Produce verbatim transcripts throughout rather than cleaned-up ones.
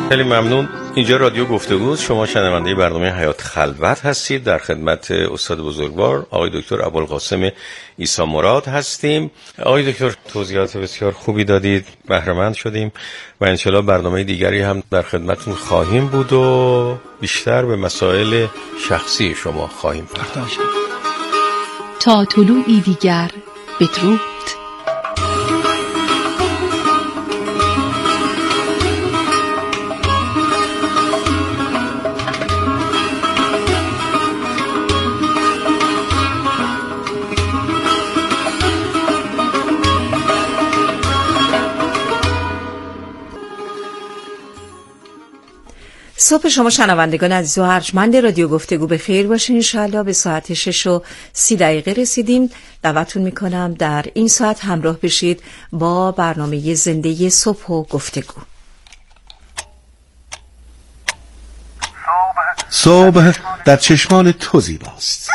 خیلی ممنون. اینجا رادیو گفتگوست. شما شنونده برنامه حیات خلوت هستید. در خدمت استاد بزرگوار آقای دکتر ابوالقاسم عیسی مراد هستیم. آقای دکتر توضیحات بسیار خوبی دادید، بهره‌مند شدیم و انشالله برنامه دیگری هم در خدمتتون خواهیم بود و بیشتر به مسائل شخصی شما خواهیم پرداخت. تا طلوعی دیگر بدرود. صبح شما شنوندگان عزیز و ارجمند رادیو گفتگو به خیر باشین. انشاءالله به ساعت شش و سی دقیقه رسیدیم. دعوتتون میکنم در این ساعت همراه بشید با برنامه زنده صبح و گفتگو. صبح در چشمان تو زیباست.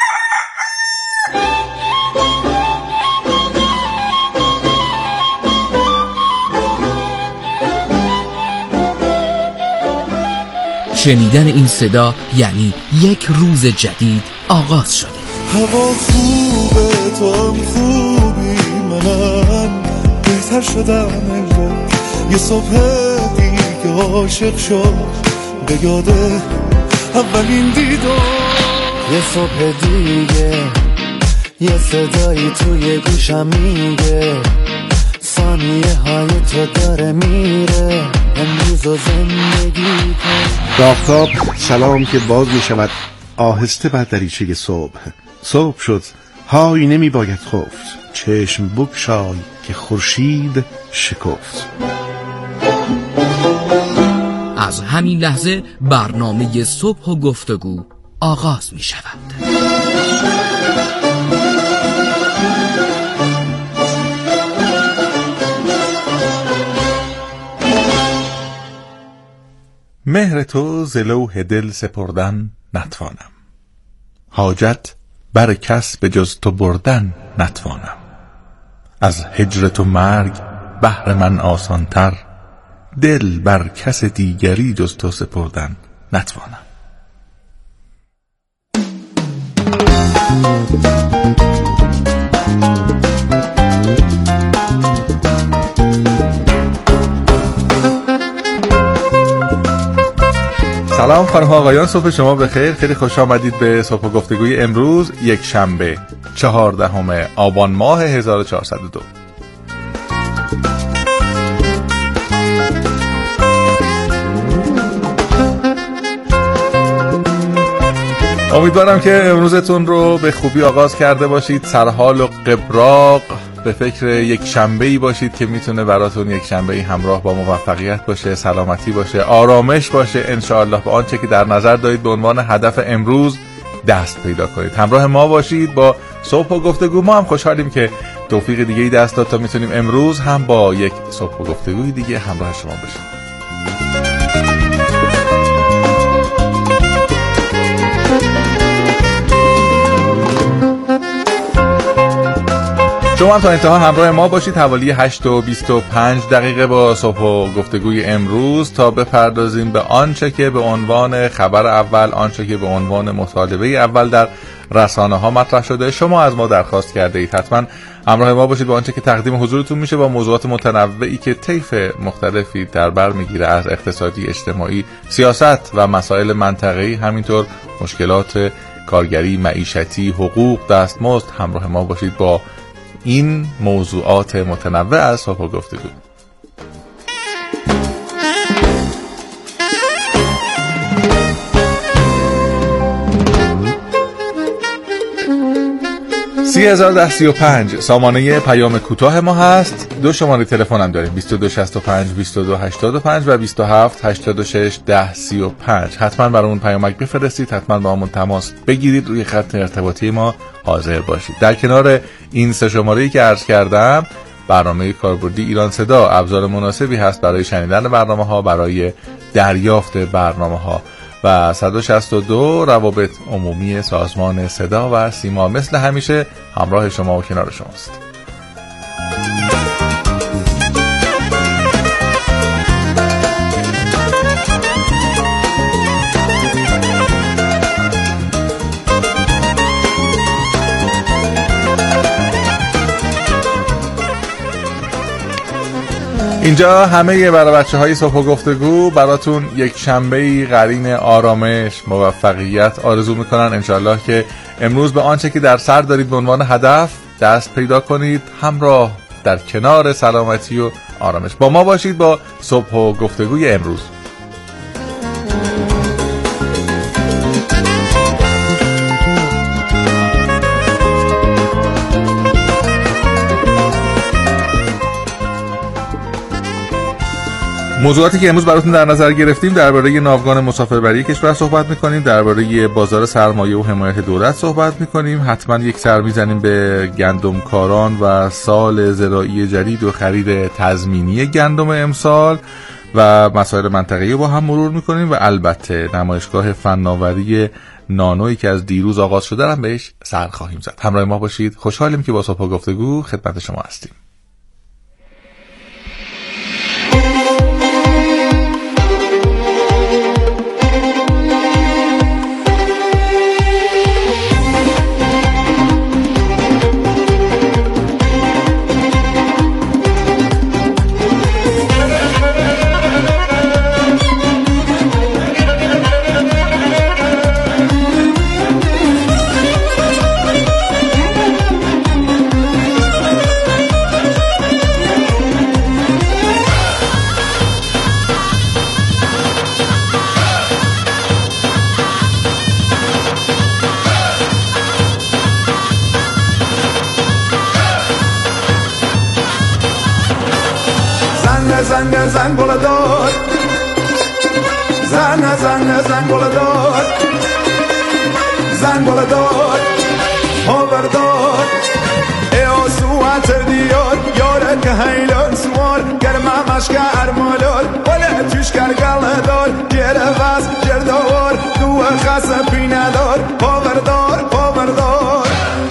شنیدن این صدا یعنی یک روز جدید آغاز شده. هوا خوبه، تو هم خوبی، منم بهتر شدم انگار. یه صبح دیگه عاشق شد به یاده اولین دیدار. یه صبح دیگه یه صدایی توی گوشم میگه ثانیه های تو داره میره امروز و زندگی کن. آفتاب سلام که باز می شود آهسته بر دریچه صبح. صبح شد، های نمی باید خفت، چشم بگشای که خورشید شکفت. از همین لحظه برنامه صبح و گفتگو آغاز می شود. مهر تو ز لوح دل سپردن نتوانم، حاجت بر کس به جز تو بردن نتوانم. از هجر تو مرگ بهر من آسانتر، دل بر کس دیگری جز تو سپردن نتوانم. سلام خانم ها آقایان، صبح شما بخیر. خیلی خوش آمدید به صبح گفتگوی امروز، یک شنبه چهاردهم آبان ماه هزار و چهارصد و دو. امیدوارم که امروزتون رو به خوبی آغاز کرده باشید، سرحال و قبراق، به فکر یک شنبه‌ای باشید که میتونه براتون یک شنبه‌ای همراه با موفقیت باشه، سلامتی باشه، آرامش باشه. انشاءالله به آنچه که در نظر دارید به عنوان هدف امروز دست پیدا کنید. همراه ما باشید با صبح و گفتگو. ما هم خوشحالیم که توفیق دیگه‌ای دست داد تا میتونیم امروز هم با یک صبح و گفتگوی دیگه همراه شما باشیم. شما هم تا انتها همراه ما باشید حوالی هشت و بیست و پنج دقیقه با صبح و گفتگوی امروز تا بپردازیم به آنچه که به عنوان خبر اول، آنچه که به عنوان مطالبه اول در رسانه ها مطرح شده. شما از ما درخواست کرده اید حتما همراه ما باشید با آنچه که تقدیم حضورتون میشه با موضوعات متنوعی که طیف مختلفی در بر میگیره، از اقتصادی، اجتماعی، سیاست و مسائل منطقه‌ای، همینطور مشکلات کارگری، معیشتی، حقوق، دستمزد. همراه ما باشید با این موضوعات متنوع از صبح و گفتگو. سی هزار ده سی و پنج سامانه پیام کوتاه ما هست. دو شماره تلفن هم داریم، بیست و دو شصت و پنج بیست و دو هشتاد و پنج و بیست و هفت هشتاد و شش ده سی و پنج. حتما برامون پیامک بفرستید، حتما با همون تماس بگیرید، روی خط ارتباطی ما حاضر باشید. در کنار این سه شماره‌ای که عرض کردم، برنامه کاربردی ایران صدا ابزار مناسبی هست برای شنیدن برنامه‌ها، برای دریافت برنامه‌ها، و صد و شصت و دو روابط عمومی سازمان صدا و سیما مثل همیشه همراه شما و کنار شماست. اینجا همه برای بچه های صبح و گفتگو براتون یک شنبهی قرین آرامش موفقیت آرزو میکنن. انشالله که امروز به آنچه که در سر دارید به عنوان هدف دست پیدا کنید، همراه در کنار سلامتی و آرامش. با ما باشید با صبح و گفتگوی امروز. موضوعاتی که امروز براتون در نظر گرفتیم درباره ناوگان مسافربری کشور صحبت می‌کنیم، درباره بازار سرمایه و حمایت دولت صحبت می‌کنیم، حتما یک سر می‌زنیم به گندمکاران و سال زراعی جدید و خرید تضمینی گندم امسال و مسائل منطقه‌ای با هم مرور می‌کنیم و البته نمایشگاه فناوری نانویی که از دیروز آغاز شده هم بهش سر خواهیم زد. همراه ما باشید. خوشحالیم که با صبح و گفتگو خدمت شما هستیم. زنگ زنگ بالا دار زن زن زنگ بالا دار زنگ بالا دار آور دار ای آسوات دیار یاره که هیلان سوار گرمه مشکه ارمالار ولی توش کرگل دار گره وز جردوار دو خاص پینه دار آور دار آور دار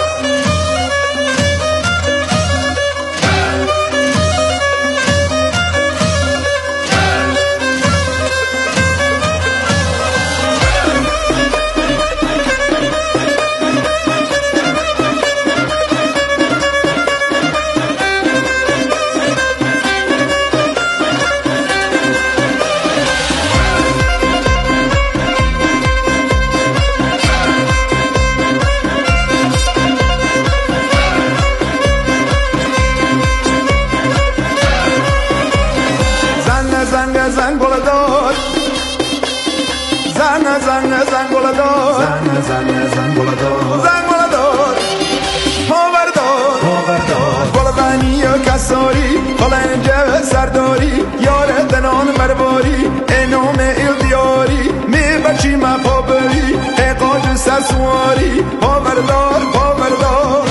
زنگ بالا دار زن زن زنگ بالا دار زن زن زنگ بالا دار زنگ بالا دار پاور دار پاور دار بالا بنی و کساری بالا انجه سرداری یار دنان مرباری انام ایل دیاری می بچی ما پابری اقاج سسواری پاور دار پاور دار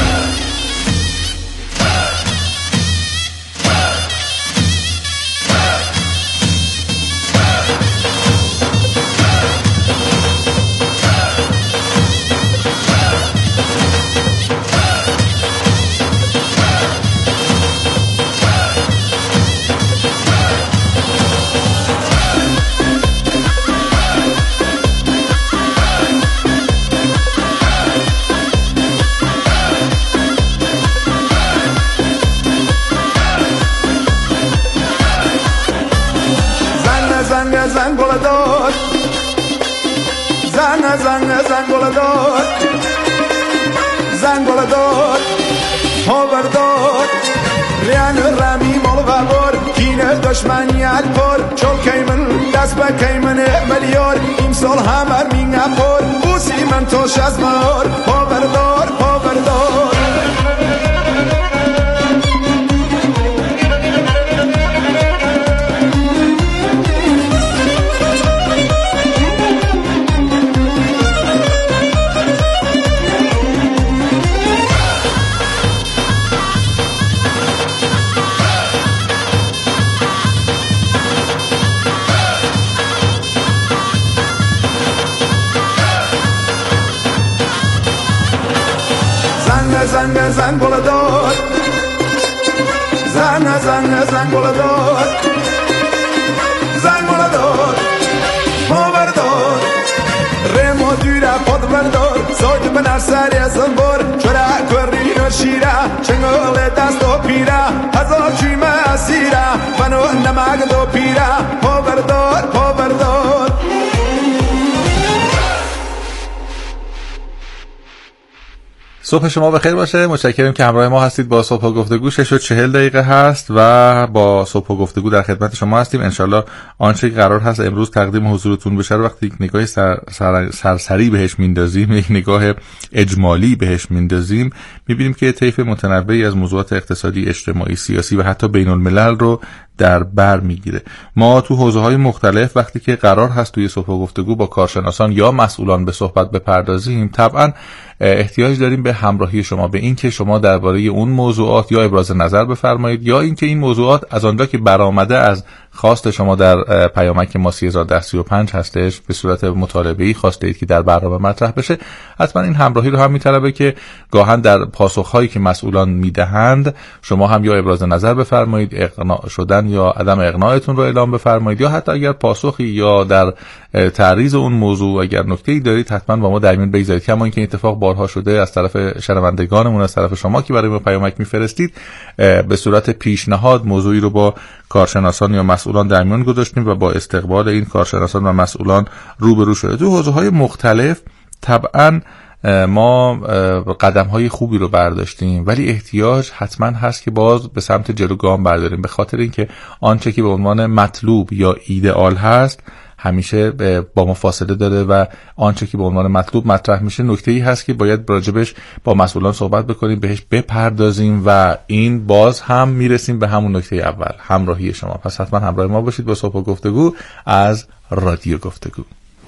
زنگ بالا دار زن زن زنگ بالا دار زنگ بالا دار پاور دار ریان رامی مال و بار کینه دشمنیت پر چول کیمن دست به کیمن ملیار امسال همر مینگه پر بوسی من توش از مار پاور دار پاور دار زنگ زنگ بالا دار زن زن زنگ بالا دار زنگ بالا دار پاور دار رمو دوره پاد بردار ساید به نرسری ازم بار چرا کری و شیره چنگال دست و پیره هزار چیمه اسیره من نقد و پیره پاوردار پاوردار. صبح شما بخیر باشه. متشکرم که همراه ما هستید. با صبح و گفتگو شش و چهل دقیقه هست و با صبح و گفتگو در خدمت شما هستیم. انشالله آنچه که قرار هست امروز تقدیم حضورتون بشه رو وقتی یک نگاه سر سر سرسری بهش میندازیم، یک نگاه اجمالی بهش میندازیم، میبینیم که طیف متنوعی از موضوعات اقتصادی، اجتماعی، سیاسی و حتی بین الملل رو در بر میگیره. ما تو حوزه‌های مختلف وقتی که قرار هست توی صبح و گفتگو با کارشناسان یا مسئولان به صحبت بپردازیم، طبعاً احتیاج داریم به همراهی شما، به این که شما درباره اون موضوعات یا ابراز نظر بفرمایید یا اینکه این موضوعات از آنجا که برآمده از خواست شما در پیامک ما سه هزار و ده سی و پنج هستش به صورت مطالبه‌ای خواسته اید که در برنامه مطرح بشه، حتما این همراهی رو هم میطلبه که گاهن در پاسخ‌هایی که مسئولان میدهند شما هم یا ابراز نظر بفرمایید، اقناع شدن یا عدم اقناعتون رو اعلام بفرمایید، یا حتی اگر پاسخی یا در تعریض اون موضوع اگر نکته‌ای دارید حتما با ما در میون بگذارید. کما اینکه اتفاق بارها شده از طرف شنوندگانمون، از طرف شما که برای ما پیامک میفرستید، به صورت پیشنهاد موضوعی رو با کارشناسان یا مسئولان در میون گذاشتیم و با استقبال این کارشناسان و مسئولان روبرو شده. تو حوزه‌های مختلف طبعاً ما قدم‌های خوبی رو برداشتیم، ولی احتیاج حتما هست که باز به سمت جلو گام برداریم، به خاطر اینکه آنچه که به عنوان مطلوب یا ایدئال هست همیشه با ما فاصله داره و آنچه که به عنوان مطلوب مطرح میشه نکته‌ای هست که باید راجبش با مسئولان صحبت بکنیم، بهش بپردازیم و این باز هم میرسیم به همون نکته اول، همراهی شما. پس حتما همراه ما باشید با صبح و گفتگو از رادیو گفتگو.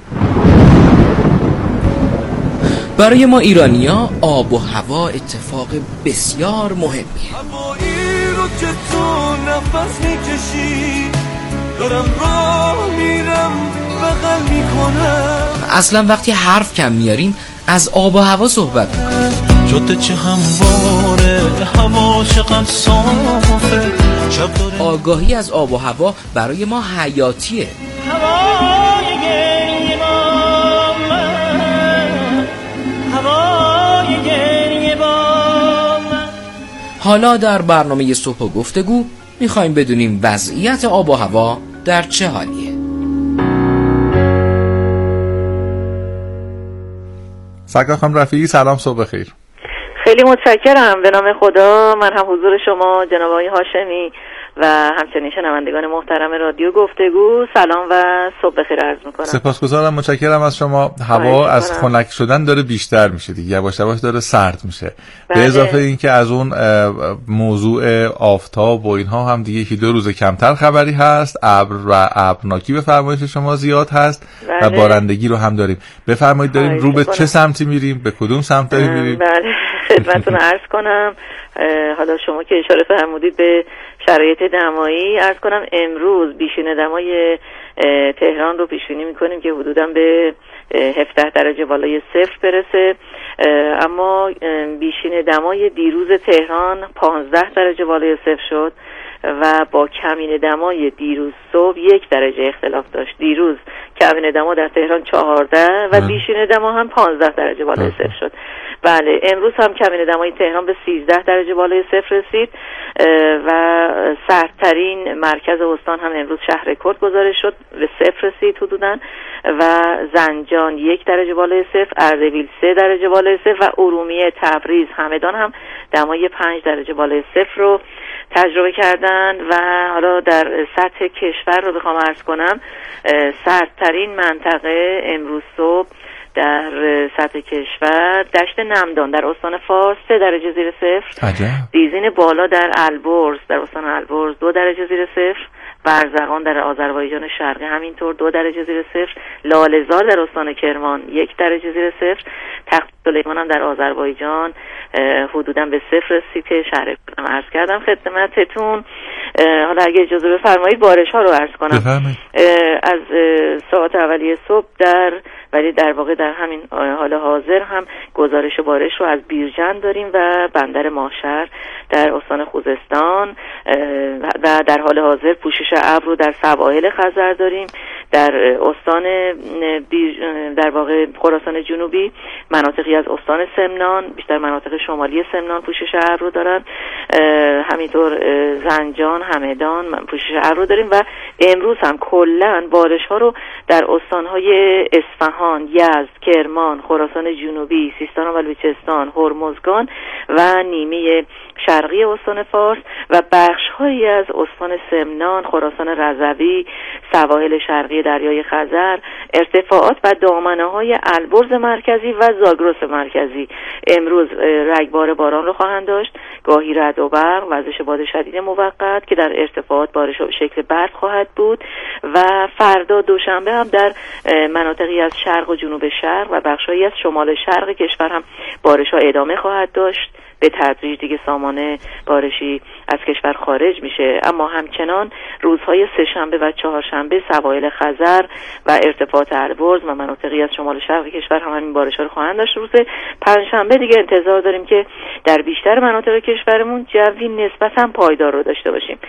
برای ما ایرانی‌ها آب و هوا اتفاق بسیار مهمیه. هوایی رو که تو نفس میکشی دارم راه میرم بغل میکنم. اصلا وقتی حرف کم میاریم از آب و هوا صحبت میکنیم. جاده چه همواره، هوا چقدر صافه. آگاهی از آب و هوا برای ما حیاتیه. هوای گریه با من، هوای گریه با من. حالا در برنامه صبح و گفتگو میخوایم بدونیم وضعیت آب و هوا در چه حالیه. سرکار خانم رفیعی سلام، صبح بخیر. خیلی متشکرم. به نام خدا، من هم حضور شما جناب آقای هاشمی و همچنین شنوندگان محترم رادیو گفتگو سلام و صبح بخیر عرض میکنم. سپاسگزارم، متشکرم از شما. هوا از خنک شدن داره بیشتر میشه دیگه، یواش یواش داره سرد میشه. بله. به اضافه اینکه از اون موضوع آفتاب و اینها هم دیگه یکی دو روز کمتر خبری هست، ابر و ابرناکی به فرمایش شما زیاد هست. بله. و بارندگی رو هم داریم. بفرمایید داریم رو به چه سمتی میریم، به کدوم سمت داریم میریم؟ بله خدمتتون عرض کنم. حالا شما که اشاره فرمودید به شرایط دمایی، عرض کنم امروز بیشینه دمای تهران رو پیش‌بینی می‌کنیم که حدوداً به هفده درجه بالای صفر برسه، اما بیشینه دمای دیروز تهران پانزده درجه بالای صفر شد و با کمین دمای دیروز صبح یک درجه اختلاف داشت. دیروز کمین دما در تهران چهارده و بیشینه دما هم پانزده درجه بالای صفر شد. بله امروز هم کمین دمای تهران به سیزده درجه بالای صفر رسید و سردترین مرکز استان هم امروز شهر رکورد گزارش شد، به صفر رسید حدوداً و زنجان یک درجه بالای صفر، اردبیل سه درجه بالای صفر و ارومیه، تبریز، همدان هم دمای پنج درجه بالای صفر رو تجربه کردن. و حالا در سطح کشور رو بخوام عرض کنم، سردترین منطقه امروز صبح در سطح کشور دشت نمدان در استان فارس سه درجه زیر صفر، دیزین بالا در البرز در استان البرز دو درجه زیر صفر، برزغان در آذربایجان شرقی همینطور دو درجه زیر صفر، لاله‌زار در استان کرمان یک درجه زیر صفر، تخت سلیمان هم در آذربایجان حدوداً به صفر رسید که شهر عرض کردم خدمتتون. حالا اگه اجازه بفرمایید بارش ها رو عرض کنم. از ساعت اولیه صبح در ولی در واقع در همین حال حاضر هم گزارش بارش رو از بیرجند داریم و بندر ماهشهر در استان خوزستان و در حال حاضر پوشش ابر رو در سواحل خزر داریم. در استان در واقع خراسان جنوبی مناطقی از استان سمنان، بیشتر مناطق شمالی سمنان پوشش ابر دارن، همینطور زنجان، همدان پوشش ابر داریم و امروز هم کلا بارش ها رو در استان‌های اصفهان، یزد، کرمان، خراسان جنوبی، سیستان و بلوچستان، هرمزگان و نیمه شرقی استان فارس و بخش‌هایی از استان سمنان، خراسان رضوی، سواحل شرقی دریای خزر، ارتفاعات و دامنه‌های البرز مرکزی و زاگرس مرکزی امروز رگبار باران رو خواهند داشت، گاهی رعد و برق، وزش باد شدید موقت که در ارتفاعات بارش به شکل برف خواهد بود و فردا دوشنبه هم در مناطقی از شرق و جنوب شرق و بخش‌هایی از شمال شرق کشور هم بارش‌ها ادامه خواهد داشت. به تدریج دیگه سامانه بارشی از کشور خارج میشه، اما همچنان روزهای سه شنبه و چهار شنبه سواحل خزر و ارتفاعات البرز و مناطقی از شمال شرق کشور هم همین بارش‌ها رو خواهند داشت. روز پنجشنبه دیگه انتظار داریم که در بیشتر مناطق کشورمون جوی نسبتاً پایدار رو داشته باشیم.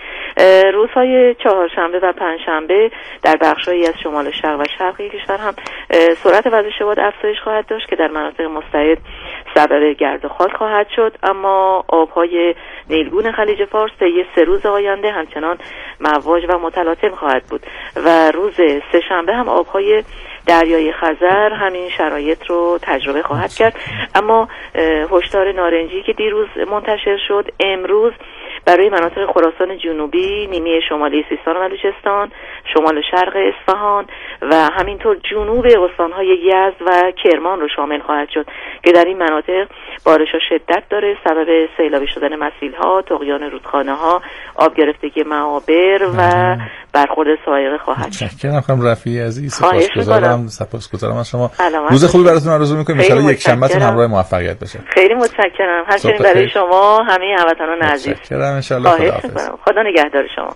روزهای چهارشنبه و پنجشنبه در بخش‌هایی از شمال شرق و شرقی کشور هم سرعت وزش باد افزایش خواهد داشت که در مناطق مستعد سبب گرد و خاک خواهد شد، اما آبهای نیلگون خلیج فارس طی سه روز آینده همچنان مواج و متلاطم خواهد بود و روز سه شنبه هم آبهای دریای خزر همین شرایط رو تجربه خواهد کرد. اما هشدار نارنجی که دیروز منتشر شد امروز برای مناطق خراسان جنوبی، نیمه شمالی سیستان و بلوچستان، شمال شرق اصفهان و همینطور جنوب استان‌های یزد و کرمان رو شامل خواهد شد که در این مناطق بارش‌ها شدت داره، سبب سیلابی شدن مسیل‌ها، طغیان رودخانه‌ها، آب گرفتگی معابر و برخورد سایقه خواهد شد. متشکرم خانم رفیعی عزیز، سپاسگزارم سپاسگزارم از شما. روز خوبی براتون آرزو می‌کنم، ان شاءالله یک شنبهتون همراه موفقیت بشه. خیلی متشکرم. همچنین برای شما همه هموطنان عزیز. متشکرم ان شاءالله. خداحافظ. خدا نگهدار شما.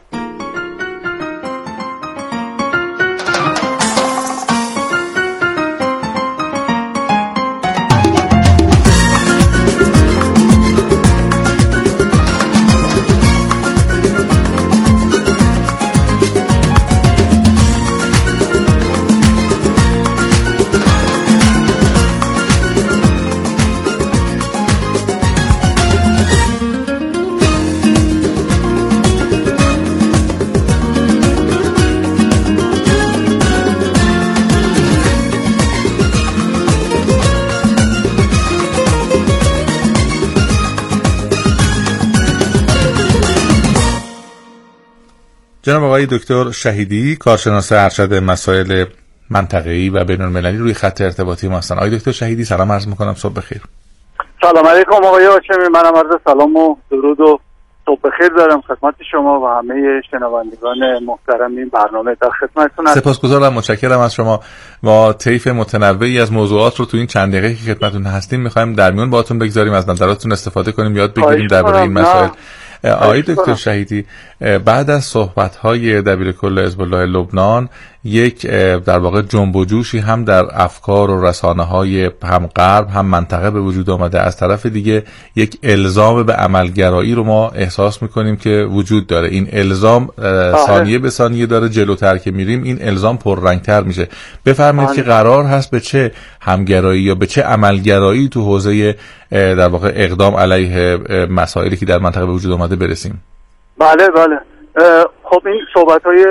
جناب آقای دکتر شهیدی، کارشناس ارشد مسائل منطقه‌ای و بین‌المللی روی خط ارتباطی ما هستن. آقای دکتر شهیدی سلام عرض می‌کنم، صبح بخیر. سلام علیکم آقای هاشمی، منم عرض سلام و درود و صبح بخیر دارم خدمت شما و همه شنوندگان محترم این برنامه. در خدمتتون هستم. سپاسگزارم، متشکرم از شما. ما طیف متنوعی از موضوعات رو تو این چند دقیقه‌ای که خدمتتون هستیم می‌خوایم در میون باهاتون بگذاریم، از نظراتتون استفاده کنیم، یاد بگیریم درباره این مسائل. آقای دکتر شهیدی، بعد از صحبت‌های دبیرکل حزب الله لبنان یک در واقع جنب و جوشی هم در افکار و رسانه‌های هم غرب هم منطقه به وجود آمده، از طرف دیگه یک الزام به عملگرایی رو ما احساس می‌کنیم که وجود داره. این الزام ثانیه به ثانیه داره جلوتر که میریم این الزام پررنگ‌تر میشه. بفرمایید که قرار هست به چه همگرایی یا به چه عملگرایی تو حوزه در واقع اقدام علیه مسائلی که در منطقه به وجود آمده برسیم؟ بله بله خب این صحبت‌های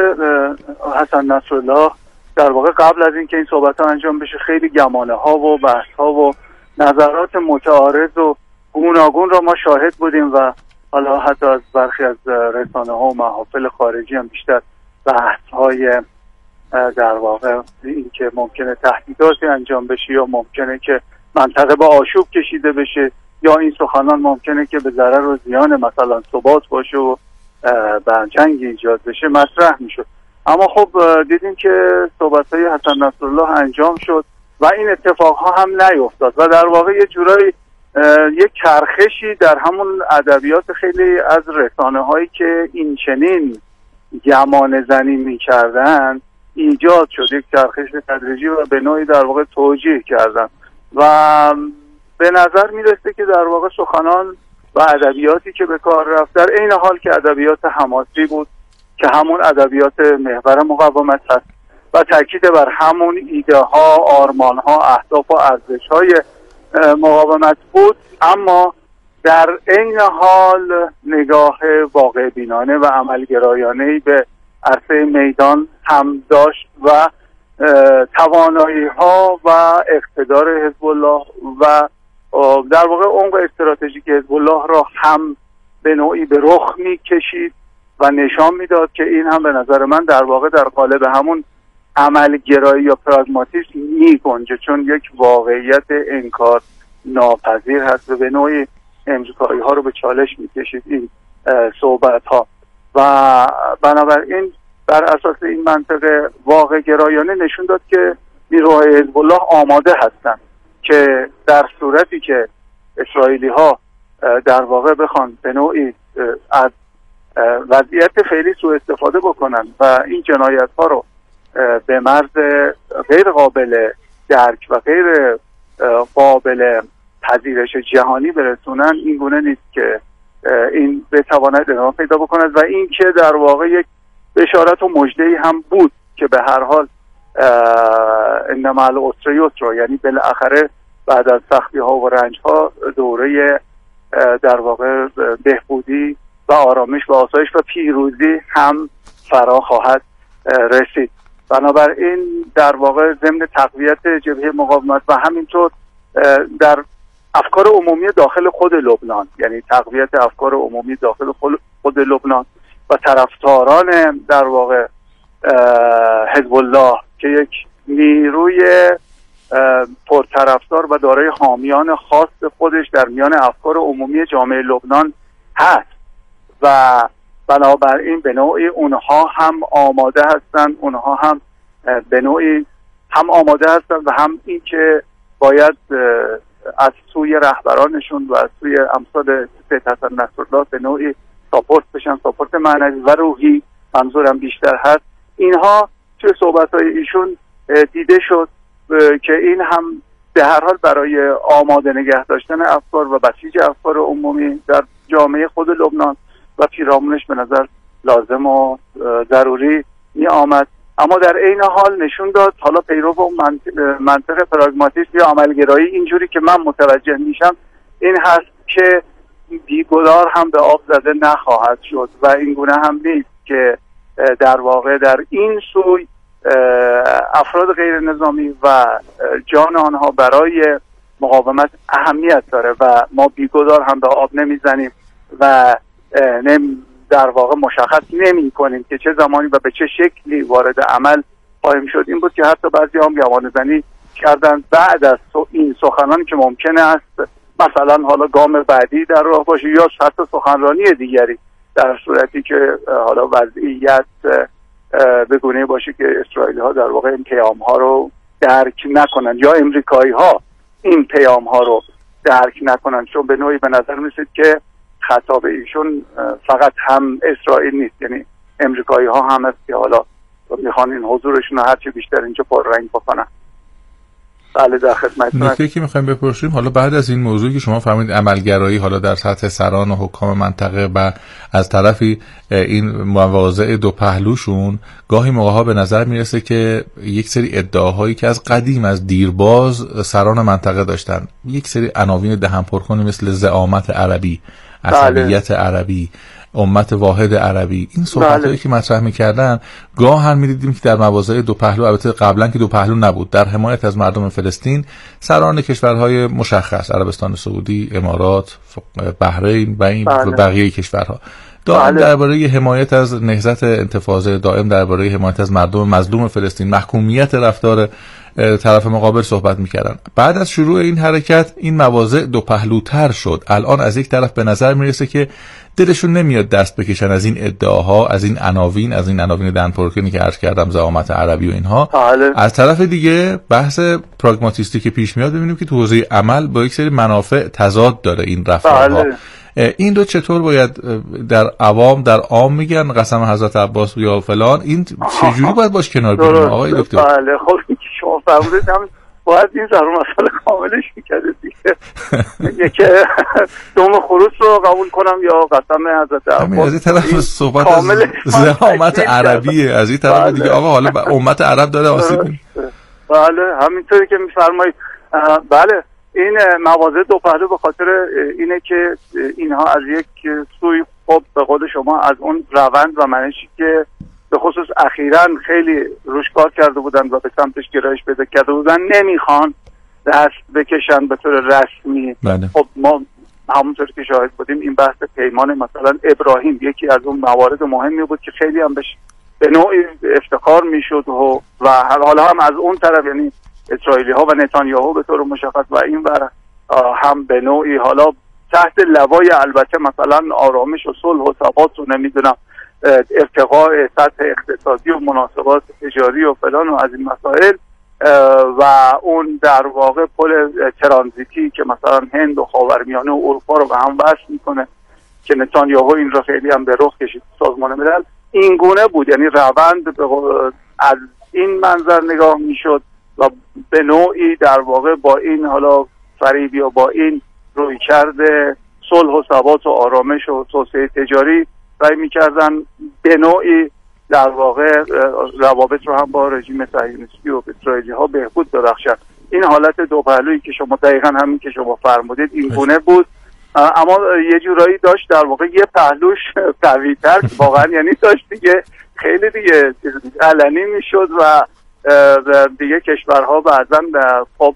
حسن نصرالله در واقع قبل از اینکه این صحبت‌ها انجام بشه خیلی گمانه‌ها و بحث‌ها و نظرات متعارض و گوناگون را ما شاهد بودیم و حالا حتی از برخی از رسانه‌ها و محافل خارجی هم بیشتر بحث‌های در واقع این که ممکنه تهدیداتی انجام بشه یا ممکنه که منطقه با آشوب کشیده بشه یا این سخنان ممکنه که به ضرر و زیان مثلا ثبات باشه و بر جنگ ایجاد بشه مطرح میشد. اما خب دیدیم که صحبت‌های حسن نصرالله انجام شد و این اتفاقها هم نیفتاد و در واقع یه جورایی یک چرخشی در همون ادبیات خیلی از رسانه‌هایی که این چنین گمان زنی می‌کردن ایجاد شد، یک چرخش تدریجی و به نوعی در واقع توجیه کردن و به نظر میرسه که در واقع سخنان و ادبیاتی که به کار رفت در عین حال که ادبیات حماسی بود که همون ادبیات محور مقاومت هست و تاکید بر همون ایده ها، آرمان ها، اهداف و ارزش های مقاومت بود، اما در عین حال نگاه واقع بینانه و عملگرایانه‌ای به عرصه میدان هم داشت و توانایی ها و اقتدار حزب الله و در واقع عمق استراتژیک حزب الله را هم به نوعی به رخ می کشید و نشان میداد که این هم به نظر من در واقع در قالب همون عملگرایی یا پراگماتیسم می گنجه، چون یک واقعیت انکار ناپذیر هست و به نوعی امریکایی ها رو به چالش می کشید این صحبت ها و بنابراین بر اساس این منطقه واقع گرایانه نشون داد که نیروهای حزب الله آماده هستند که در صورتی که اسرائیلی ها در واقع بخوان به نوعی از وضعیت فعلی سوء استفاده بکنن و این جنایت ها رو به مرز غیر قابل درک و غیر قابل پذیرش جهانی برسونن، این گونه نیست که این بتواند ادامه پیدا بکند و این که در واقع یک بشارت و مژده‌ای هم بود که به هر حال ان مع العسر یسرا، یعنی بالاخره بعد از سختی ها و رنج ها دوره در واقع بهبودی و آرامش و آسایش و پیروزی هم فرا خواهد رسید. بنابراین در واقع ضمن تقویت جبهه مقاومت و همینطور در افکار عمومی داخل خود لبنان، یعنی تقویت افکار عمومی داخل خود لبنان و طرفداران در واقع حزب الله که یک نیروی پرطرفدار و دارای حامیان خاص خودش در میان افکار عمومی جامعه لبنان هست و بنابراین به نوعی اونها هم آماده هستند، اونها هم به نوعی هم آماده هستند و هم این که باید از سوی رهبرانشون و از سوی امثال سید حسن نصرالله به نوعی ساپورت بشن، ساپورت معنوی و روحی منظورم بیشتر هست. اینها توی صحبت‌های ایشون دیده شد که این هم به هر حال برای آماده نگه داشتن افکار و بسیج افکار عمومی در جامعه خود لبنان و پیرامونش به نظر لازم و ضروری می آمد، اما در عین حال نشون داد حالا پیرو و منطق پراگماتیسم یا عملگرایی اینجوری که من متوجه میشم این هست که بیگدار هم به آب زده نخواهد شد و این گونه هم نیست که در واقع در این سوی افراد غیر نظامی و جان آنها برای مقاومت اهمیت داره و ما بیگدار هم به آب نمیزنیم و نم در واقع مشخص نمی کنیم که چه زمانی و به چه شکلی وارد عمل خواهیم شد. این بود که حتی بعضی هم گمانه‌زنی کردن بعد از این سخنانی که ممکنه است مثلا حالا گام بعدی در راه باشه یا حتی سخنرانی دیگری در صورتی که حالا وضعیت به گونه باشه که اسرائیلی ها در واقع این پیام ها رو درک نکنن یا امریکایی ها این پیام ها رو درک نکنن، چون به نوعی به نظر میسید که خطاب ایشون فقط هم اسرائیل نیست، یعنی امریکایی ها هم هست که حالا میخوان این حضورشون رو هرچی بیشتر اینجا پررنگ بکنن. بله در خدمتتون. نکته که میخوایم بپرسیم حالا بعد از این موضوعی که شما فهمید عملگرایی حالا در سطح سران و حکام منطقه و از طرفی این مواضع دو پهلوشون گاهی موقعها به نظر میرسه که یک سری ادعاهایی که از قدیم از دیرباز سران منطقه داشتن، یک سری عناوین دهن پرکنی مثل زعامت عربی، عصبیت بله. عربی، امت واحد عربی، این صحبتایی بله. که مطرح می‌کردن گاهن می‌دیدیم که در مواضع دو پهلو، البته قبلا که دو پهلو نبود، در حمایت از مردم فلسطین سران کشورهای مشخص عربستان سعودی، امارات، بحرین و این بله. بقیه کشورها دائم بله. درباره حمایت از نهضت انتفاضه، دائم درباره حمایت از مردم مظلوم فلسطین، محکومیت رفتار طرف مقابل صحبت میکردن. بعد از شروع این حرکت این مواضع دو پهلوتر شد. الان از یک طرف به نظر میرسه که دلشون نمیاد دست بکشن از این ادعاها، از این عناوین، از این عناوین دنپرکنی که عرض کردم، زعامت عربی و اینها. آله. از طرف دیگه بحث پراگماتیستی که پیش میاد ببینیم که تو حوزه عمل با یک سری منافع تضاد داره این رفتارها. این رو چطور باید در عوام در عام میگن قسم حضرت عباس یا فلان، این چجوری باید باش کنار بیاریم آقای دکتر؟ بله خب شما فرمودید هم باید این ضرور مسئله کاملش میکرده دیگه. میگه که دوم خروس رو قبول کنم یا قسم حضرت عباس. از این طرف صحبت از زعامت عربیه، از این طرف دیگه آقا حالا امت عرب داره آسیب می‌بینه. بله همینطوری که میفرمایید. بله این موازه دو پهلو به خاطر اینه که اینها از یک سوی خب به قول شما از اون روند و منشی که به خصوص اخیراً خیلی روش کار کرده بودن و به سمتش گرایش پیدا کرده بودن نمیخوان دست بکشن به طور رسمی. بله. خب ما همونطور که شاهد بودیم این بحث پیمان مثلا ابراهیم یکی از اون موارد مهمی بود که خیلی هم بهش به نوعی افتخار میشد و و حالا هم از اون طرف یعنی اسرائیلی ها و نتانیاهو به طور مشخص و این بر هم به نوعی حالا تحت لوای البته مثلا آرامش و صلح و ثبات و نمیدونم ارتقاء سطح اقتصادی و مناسبات تجاری و فلان و از این مسائل و اون در واقع پل ترانزیتی که مثلا هند و خاورمیانه و اروپا رو به هم وصل میکنه که نتانیاهو این رو خیلی هم به رخ کشید سازمان ملل. این گونه بود، یعنی روند از این منظر نگاه میشد و به نوعی در واقع با این حالا فریب یا با این رویکرد صلح و ثبات و آرامش و توسعه تجاری سعی میکردن به نوعی در واقع روابط رو هم با رژیم صهیونیستی و اسرائیلی ها بهبود ببخشن. این حالت دو پهلویی که شما دقیقاً همین که شما فرمودید این گونه بود، اما یه جورایی داشت در واقع یه پهلوش قوی‌تر واقعا، یعنی داشت دیگه خیلی دیگه علنی میشد و دیگه کشورها بعضا خب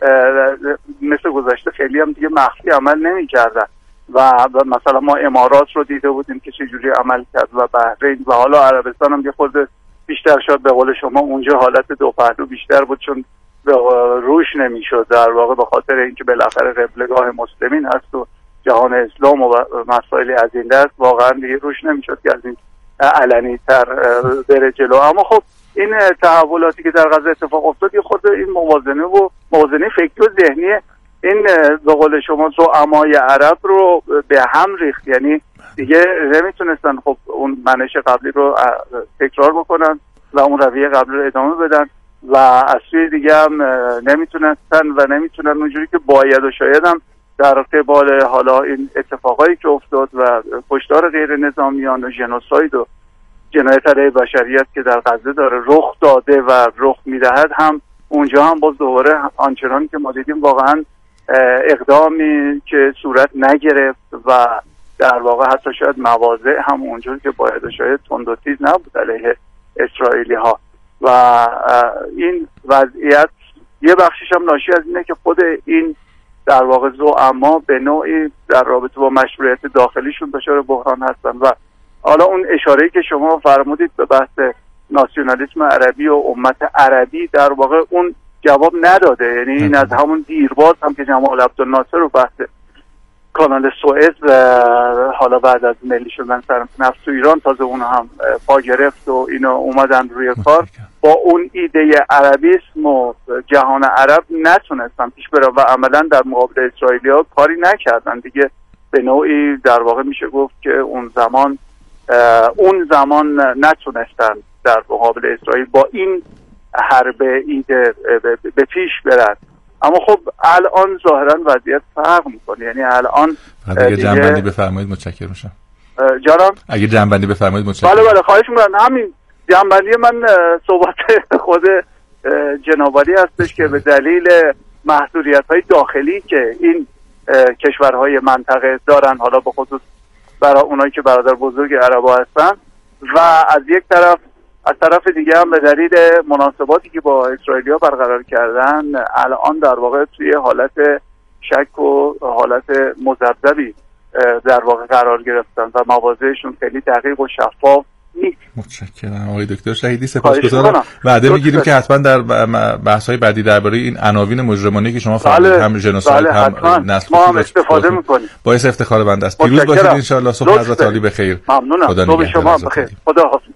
مثل گذشته خیلی هم دیگه مخفی عمل نمی‌کردن و مثلا ما امارات رو دیده بودیم که چجوری عمل کرد و بحرین و حالا عربستان هم یه خورده بیشتر شد به قول شما اونجا حالت دو پهلو بیشتر بود چون روش نمیشد در واقع به خاطر اینکه بالاخره قبلگاه مسلمین هست و جهان اسلام و مسائل از این دست واقعا دیگه روش نمیشد که از این علنی تر بره جلو. اما خب این تحولاتی که در غزه اتفاق افتاد یه خورده این موازنه و موازنه فکری و ذهنی این به قول شما زعمای عرب رو به هم ریخت، یعنی دیگه نمیتونستن خب اون منش قبلی رو تکرار بکنن و اون رویه قبلی رو ادامه بدن و از سوی دیگه هم نمیتونستن و نمیتونن اونجوری که باید و شاید هم در قبال حالا این اتفاقایی که افتاد و کشتار غیر نظامیان و ژنوساید و جنایت علیه بشریت که در غزه داره رخ داده و رخ میدهد هم اونجا هم باز دوباره آنچنان که ما دیدیم واقعا اقدامی که صورت نگرفت و در واقع حتی شاید مواضع هم اونجور که باید و شاید تند و تیز نبود علیه اسرائیلی ها و این وضعیت یه بخشش هم ناشی از اینه که خود این در واقع زعما به نوعی در رابطه با مشروعیت داخلیشون دچار بحران هستن و حالا اون اشاره‌ای که شما فرمودید به بحث ناسیونالیسم عربی و امت عربی در واقع اون جواب نداده، یعنی این از همون دیرباز هم که جمال عبدالناصر رو بحث کانال سوئز و حالا بعد از ملی شدن سر نفت تو ایران تازه اون هم پا گرفت و اینا اومدن روی کار با اون ایده عربیسم و جهان عرب نتونستن پیش برن و عملا در مقابل اسرائیلی ها کاری نکردن دیگه. به نوعی در واقع میشه گفت که اون زمان اون زمان نتونستن در مقابل اسرائیل با این حرب ایده به پیش برن. اما خب الان ظاهرا وضعیت فرق میکنه، یعنی الان اگه جنبندی بفرمایید متشکرم میشم. جانم اگه جنبندی بفرمایید متشکرم. بله بله خواهش میکنم. همین جنبندی من صحبت خود جنابعالی هستش که به دلیل محدودیت‌های داخلی که این کشورهای منطقه دارن، حالا به خصوص برای اونایی که برادر بزرگ عربا هستن و از یک طرف از طرف دیگه هم به دلیل مناسباتی که با اسرائیلیا برقرار کردن الان در واقع توی حالت شک و حالت مذبذبی در واقع قرار گرفتن و مواضعشون خیلی دقیق و شفاف نیست. متشکرم آقای دکتر شهیدی، سپاسگزارم. وعده میگیریم که حتما در بحث‌های بعدی درباره این عناوین مجرمانه که شما فرمودید بله، هم ژنوساید هم نسل ما هم استفاده می‌کنیم. باعث افتخار بنده است. پیروز باشید ان شاء الله. صبح حضرت عالی بخیر. ممنونم. صبح شما بخیر. خدا حافظ.